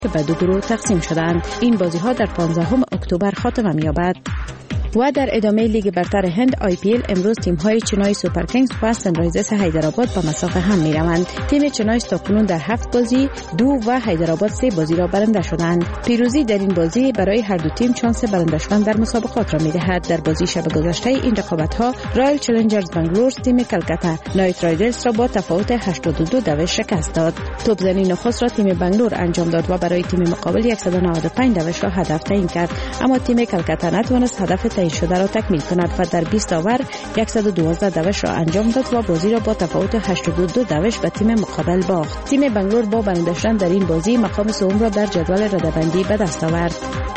که به دو گروه تقسیم شدند. این بازی‌ها در 15 اکتبر خاتمه می‌یابد. و در ادامه لیگ برتر هند IPL امروز تیم‌های چنای سوپر کینگز و سنرایزرز حیدرآباد به مساف هم می‌روند. تیم چنای تاکنون در 7 بازی 2 و حیدرآباد 3 بازی را برنده شدند. پیروزی در این بازی برای هر دو تیم شانس برنده شدن در مسابقات را می‌دهد. در بازی شب گذشته این رقابت‌ها رایل چالنجرز بنگلور تیم کلکتا نایت رایدرز را با تفاوت 82 دوش شکست داد. توپزنی نخست را تیم بنگلور انجام داد و برای تیم مقابل 195 دوش را هدف تعیین کرد، اما تیم کلکتا نتوانست هدف تعیین شده را تکمیل کند و در 20 اوور 112 دوش را انجام داد و بازی را با تفاوت 82 دوش به تیم مقابل باخت. تیم بنگلور با برنده شدن در این بازی مقام سوم را در جدول رده‌بندی به دست آورد.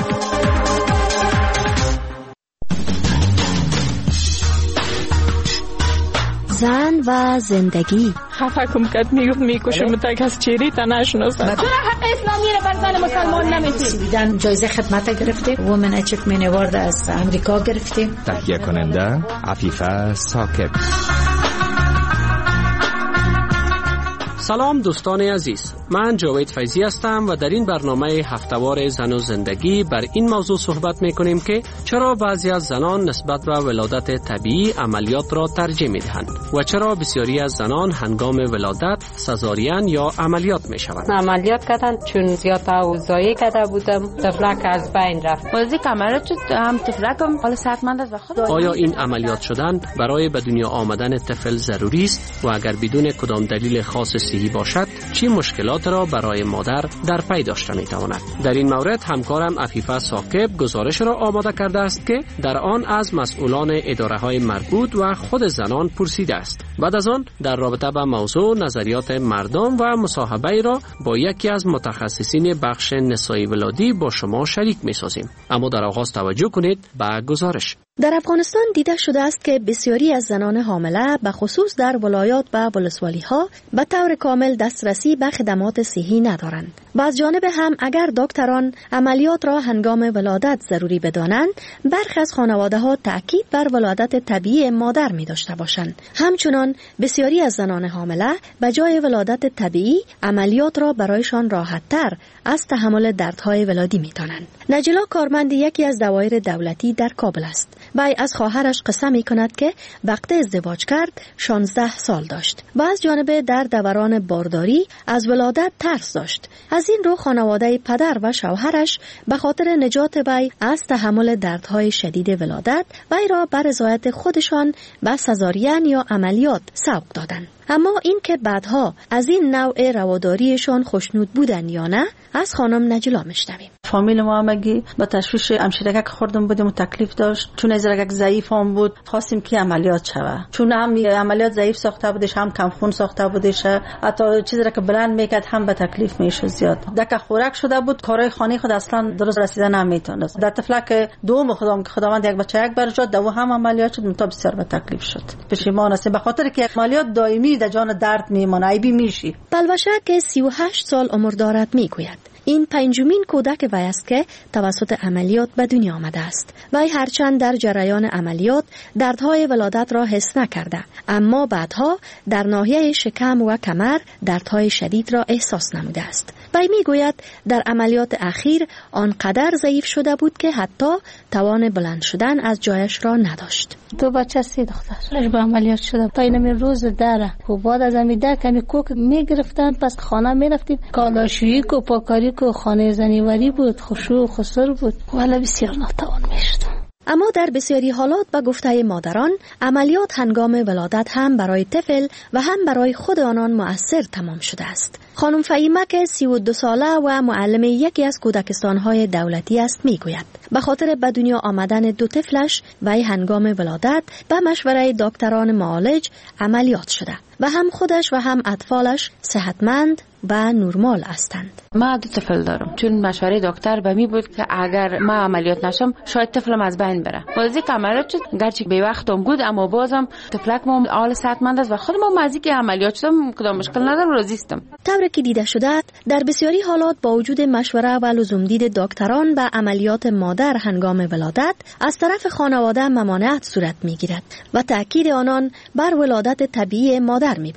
زن و زندگی. خفه کم کد میکشم تا کس چیری تا نشناسم. چرا حق اسلامی را بر زن مسلمان نمیدید؟ دیدن جایزه خدمت گرفته، وومن اچیومنت اوارد از امریکا گرفته. تهیه کننده عفیفه ثاقب. سلام دوستان عزیز، من جاوید فیضی هستم و در این برنامه هفتهوار زن و زندگی بر این موضوع صحبت میکنیم که چرا بعضی از زنان نسبت به ولادت طبیعی عملیات را ترجیح میدهند و چرا بسیاری از زنان هنگام ولادت سزارین یا عملیات میشوند. عملیات کردن چون زیاد اوضاعی کرده بودم، طفلک از بین رفت. بازی عملیات شد، هم طفلکم حال صحتمند است و خود. آیا این عملیات شدن برای به دنیا آمدن طفل ضروری است و اگر بدون کدام دلیل خاص صحی باشد چه مشکلات را برای مادر در پی داشته میتواند؟ در این مورد همکارم عفیفه ثاقب گزارش را آماده کرده است که در آن از مسئولان اداره‌های مربوط و خود زنان پرسیده است. بعد از آن در رابطه با موضوع نظریات مردم و مصاحبه را با یکی از متخصصین بخش نسایی ولادی با شما شریک می‌سازیم. اما در آغاز توجه کنید به گزارش. در افغانستان دیده شده است که بسیاری از زنان حامله به خصوص در ولایات و ولسوالی‌ها به طور کامل دسترسی به خدمات صحی ندارند. و از جانب هم اگر دکتران عملیات را هنگام ولادت ضروری بدانند، برخی از خانواده‌ها تأکید بر ولادت طبیعی مادر می داشته باشند. همچنان بسیاری از زنان حامله به جای ولادت طبیعی عملیات را برایشان راحت‌تر از تحمل دردهای ولادی می دانند. نجلا کارمند یکی از دوایر دولتی در کابل است. وی از خواهرش قصه می کند که وقتی ازدواج کرد 16 سال داشت و از جانب در دوران بارداری از ولادت ترس داشت. از این رو خانواده پدر و شوهرش به خاطر نجات وی از تحمل دردهای شدید ولادت وی را بر رضایت خودشان به سزارین یا عملیات سوق دادند. اما این که بعدها از این نوع رواداریشان خوشنود بودن یا نه از خانم نجلا میشنویم. فامیل ما همگی با تشویش امشیرگک خوردم بودیم و تکلیف داشت، چون ازرگک ضعیف هم بود، خواستیم که عملیات شوه، چون هم عملیات ضعیف ساخته بودش، هم کم خون ساخته بودش، حتی چیزی را که بلند میکرد هم به تکلیف میشد زیاد. دک خورک شده بود، کارهای خانه خود اصلا درست رسیدن نمیتونست. در طفلک دوم خداوند یک بچه یک برجات دو هم عملیات شد، منتها بسیار به تکلیف شد. پشیمان هستم به خاطر که عملیات دائمی در جان درد میمونه، ایبی میشی. بلوشه که 38 سال عمر دارد میگوید این پنجمین کودک وی است که توسط عملیات به دنیا آمده است. وی هرچند در جریان عملیات دردهای ولادت را حس نکرده، اما بعدها در ناحیه شکم و کمر دردهای شدید را احساس نموده است. وی میگوید در عملیات اخیر آنقدر ضعیف شده بود که حتی توان بلند شدن از جایش را نداشت. دو بچه 3 دختر با عملیات شده تا این روز داره و بعد از عملیات کمی کوک میگرفتن، پس خانه میرفتیم، کالاشویی کو پاکاری کو خانه زنیوری بود، خشوع خسر بود، ولی بسیار ناتوان میشدم. اما در بسیاری حالات به گفته مادران عملیات هنگام ولادت هم برای طفل و هم برای خود آنان مؤثر تمام شده است. خانم فهیمه که 32 ساله و معلم یکی از کودکستان‌های دولتی است میگوید به خاطر به دنیا آمدن 2 طفلش وی هنگام ولادت به مشوره دکتران معالج عملیات شده و هم خودش و هم اطفالش صحتمند و نرمال هستند. ما 2 طفل دارم، چون مشوره دکتر به می بود که اگر ما عملیات نشم شاید طفلم از بین بره. بازی عملیات شد، گرچه به وقتم بود اما بازم طفلک ما حال صحتمند است و خودم مزی که عملیات شدم کدام مشکل ندارم، راضی هستم. طوری که دیده شده در بسیاری حالات با وجود مشوره و لزوم دید دکتران به عملیات مادر هنگام ولادت از طرف خانواده ممانعت صورت میگیرد و تاکید آنان بر ولادت طبیعی مادر می باشد.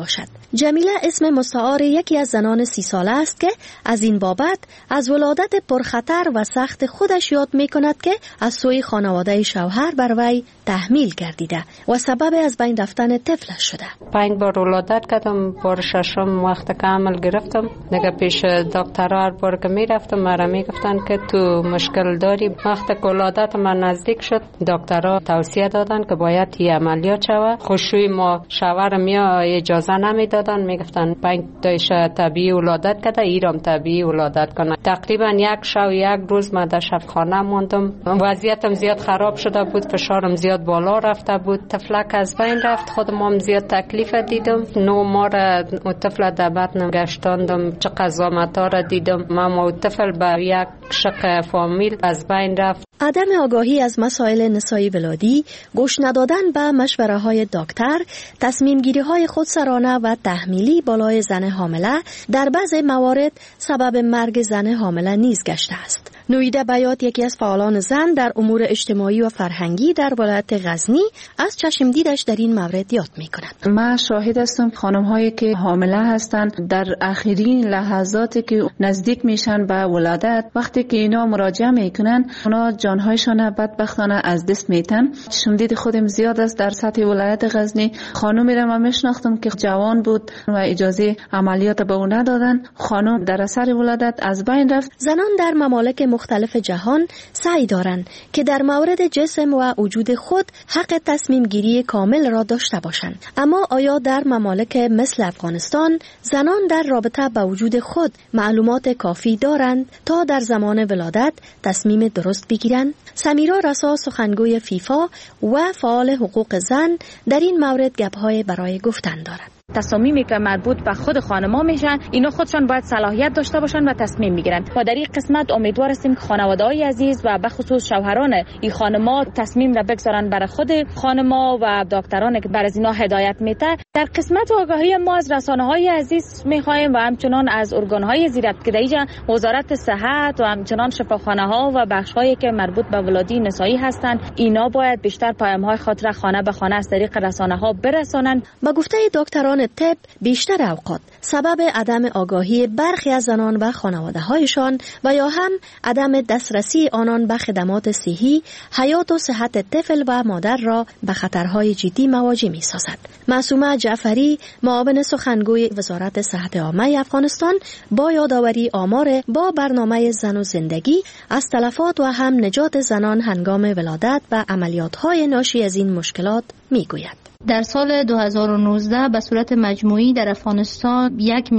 جمیله اسم مستعار یکی از زنان 30 ساله است که از این بابت از ولادت پرخطر و سخت خودش یاد می کند که از سوی خانواده شوهر بر وی تحمیل گردیده و سبب از بین رفتن طفلش شده. 5 بار ولادت کردم، بار 6م وقت که عمل گرفتم دیگه پیش دکتر هر بار که می رفتم مرا می گفتن که تو مشکل داری. وقت که ولادت من نزدیک شد دکترها توصیه دادن که باید این عملیات شود. خوشوی ما شوهر میا اجازه نمیدادن، میگفتن 5 تایش طبیعی ولادت کرده، ایرام طبیعی ولادت کنه. تقریبا 1 شب 1 روز من در شب خانه موندم. وضعیتم زیاد خراب شده بود، فشارم زیاد بالا رفته بود، طفلک از بین رفت، خودم هم زیاد تکلیف دیدم. 9 ماه طفل در بطنم گشتاندم، چه قضاوت‌ها را دیدم. من طفل به یک شق فامیل از بین رفت. عدم آگاهی از مسائل نسایی ولادی، گوش ندادن به مشوره های دکتر، تصمیم گیری های خودسرانه و تحمیلی بالای زن حامله در بعضی موارد سبب مرگ زن حامله نیز گشته است. نویده بیات یکی از فعالان زن در امور اجتماعی و فرهنگی در ولایت غزنی از چشم دیدش در این مورد یاد می کند. من شاهد هستم خانم هایی که حامله هستند در آخرین لحظاتی که نزدیک میشن به ولادت، وقتی که اینا مراجعه میکنن اونا جانهایشان بدبختانه از دست میتن. شمدید خودم زیاد است در سطح ولایت غزنی. خانومی را من میشناختم که جوان بود و اجازه عملیات به او ندادن، خانم در اثر ولادت از بین رفت. زنان در ممالک مختلف جهان سعی دارند که در مورد جسم و وجود خود حق تصمیم گیری کامل را داشته باشند، اما آیا در ممالک مثل افغانستان زنان در رابطه با وجود خود معلومات کافی دارند تا در زمان ولادت تصمیم درست بگیرند؟ سمیرا رسا سخنگوی فیفا و فعال حقوق زن در این مورد گپ‌های برای گفتن دارد. تصامیمی که مربوط به خود خانم‌ها میشن، اینا خودشان باید صلاحیت داشته باشن و تصمیم میگیرن. و در این قسمت امیدوار هستیم که خانواده‌های عزیز و به خصوص شوهران این خانم‌ها تصمیم را بگذارن برای خود خانم‌ها و دکتران که بر از اینا هدایت میده. در قسمت آگاهی ما از رسانه‌های عزیز می‌خوایم و همچنان از ارگان‌های زیرابطه‌ای وزارت صحت و همچنان شفاخانه‌ها و بخش‌هایی که مربوط به ولادت نسایی هستند، اینا باید بیشتر پیام‌های خاطر خانه به خانه از طریق رسانه‌ها برسانند. با گفته دکتران طب بیشتر اوقات سبب عدم آگاهی برخی از زنان و خانواده‌هایشان و یا هم عدم دسترسی آنان به خدمات صحی، حیات و صحت طفل و مادر را به خطرهای جدی مواجه می‌سازد. معصومه جعفری، معاون سخنگوی وزارت صحت عامه افغانستان، با یادآوری آمار با برنامه زن و زندگی از تلفات و هم نجات زنان هنگام ولادت و عملیات‌های ناشی از این مشکلات می‌گوید. در سال 2019 به صورت مجموعی در افغانستان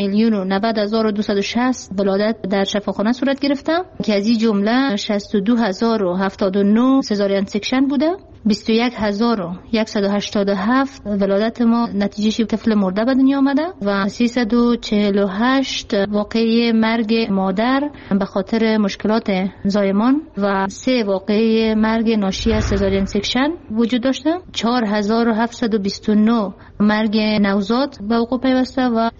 1,090,260 ولادت در شفاخانه صورت گرفته که از این جمله 62,079 سزارین سکشن بوده. 21,187 ولادت ما نتیجه طفل مرده به دنیا آمده و 348 واقعه مرگ مادر به خاطر مشکلات زایمان و 3 واقعه مرگ ناشی از سزارین سکشن وجود داشته. 4,729 مرگ نوزاد به وقوع پیوسته و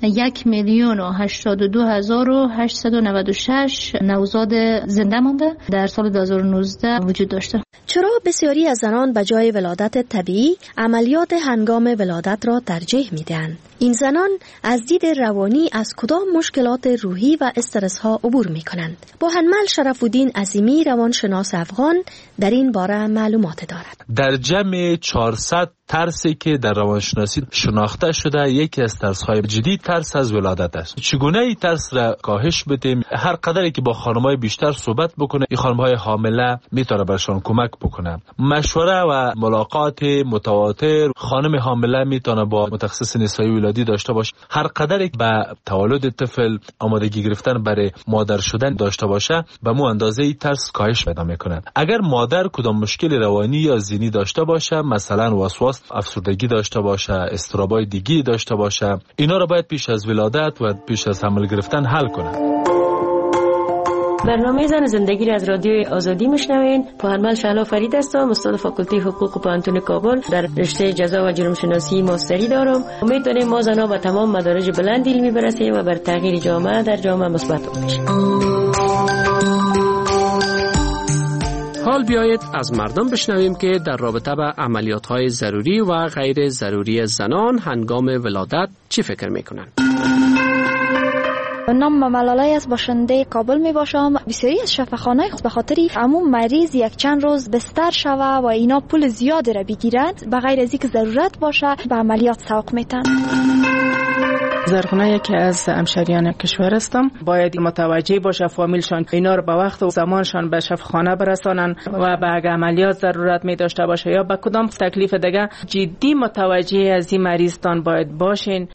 1,082,896 نوزاد زنده مانده در سال 2019 وجود داشته. چرا بسیاری از زنان به جای ولادت طبیعی عملیات هنگام ولادت را ترجیح میدهند؟ این زنان از دید روانی از کدام مشکلات روحی و استرس ها عبور می کنند؟ بوهنمل شرف‌الدین عظیمی روانشناس افغان در این باره معلومات دارد. در جمع 400 ترسی که در روانشناسی شناخته شده، یکی از ترس‌های جدی ترس از ولادت است. چگونه این ترس را کاهش بدیم؟ هر قدری که با خانم‌های بیشتر صحبت بکنه، این خانم‌های حامله میتونه برشان کمک بکنه. مشوره و ملاقات متواتر خانم حامله میتونه با متخصص نسایی ولادی داشته باشه. هر قدری به تولد طفل آمادگی گرفتن برای مادر شدن داشته باشه، به مو اندازه این ترس کاهش پیدا میکنه. اگر مادر کدام مشکل روانی یا ذهنی داشته باشه، مثلا وسواس، افسردگی داشته باشه، اضطرابای دیگی داشته باشه، اینا رو باید پیش از ولادت و پیش از حمل گرفتن حل کنه. برنامه زن زندگی را از رادیوی آزادی میشنوین. بوهنمل شهلا فرید هستم، استاد فاکولته حقوق پانتون کابل. در رشته جزا و جرم شناسی ماستری دارم. امید داریم ما زنها به تمام مدارج بلند علمی برسیم و بر تغییر جامعه در جامعه مثبت باشیم. حال بیایید از مردم بشنویم که در رابطه با عملیات‌های ضروری و غیر ضروری زنان هنگام ولادت چی فکر می‌کنند. نام ملاله از باشنده کابل می باشم. بسیاری از شفاخانه به خاطر عموم مریض یک چند روز بستر شوه و اینا پول زیادی را بگیرند به غیر از اینکه ضرورت باشه به عملیات سوق میتن. زرخونه یکی از همشریان کشور هستم. باید متوجه باشه فامیلشان اینا رو به وقت و زمانشان به شفاخانه برسانن و به اگه عملیات ضرورت می داشته باشه یا به کدام تکلیف دیگه جدی متوجه از این مریضتان باید باشین.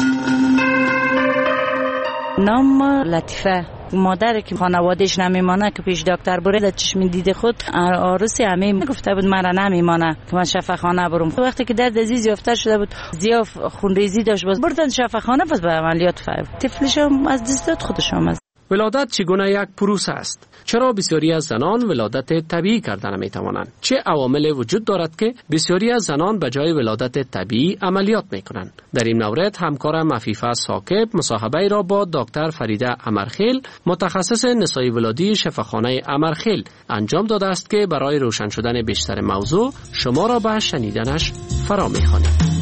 نام لطیفه، مادر که خانوادهش نمیمانه که پیش دکتر بره در چشم دید خود عروسی همه گفته بود مرا نمیمانه که من شفاخانه برم. وقتی که درد عزیز یافته شده بود زیاف خونریزی داشت باز بردن شفاخانه پس به عملیات فرد طفلشم از دست خودشم از. ولادت چگونه یک پروسه است؟ چرا بسیاری از زنان ولادت طبیعی کردن می توانند؟ چه عواملی وجود دارد که بسیاری از زنان به جای ولادت طبیعی عملیات می کنند؟ در این مورد همکارم عفیفه ساکب مصاحبه را با دکتر فریده امرخیل متخصص نسای ولادی شفاخانه امرخیل انجام داده است که برای روشن شدن بیشتر موضوع شما را به شنیدنش فرا می خوانیم.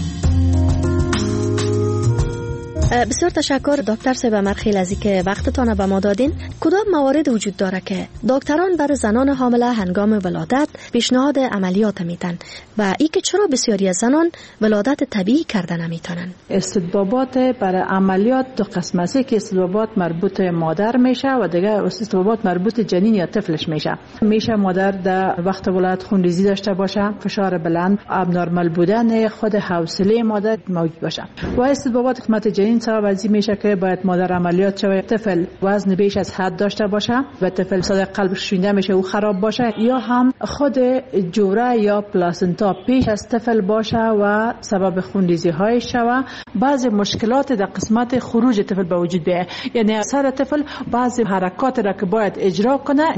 بسیار تشکر دکتر صاحب امرخیل از اینکه وقتتان به ما دادین. کدام موارد وجود داره که دکتران برای زنان حامله هنگام ولادت پیشنهاد عملیات میتن و ای که چرا بسیاری از زنان ولادت طبیعی کردن نمیتونن؟ استطبابات برای عملیات دو قسم است که استطبابات مربوط مادر میشه و دیگه استطبابات مربوط جنین یا طفلش میشه مادر در وقت ولادت خونریزی داشته باشه، فشار بلند، ابنرمال بودن خود حوصله مادر موجود باشه و استطبابات قسمت جنین سبب از این میشه که باید مادر عملیات شوه، طفل وزن بیش از حد داشته باشه و طفل صد قلبش شونده میشه و خراب باشه یا هم خود جوره یا پلاسنتا پیش از طفل باشه و سبب خونریزی های شوه. بعضی مشکلات در قسمت خروج طفل به وجود بیاید، یعنی سر طفل بعضی حرکات را که باید اجرا کنه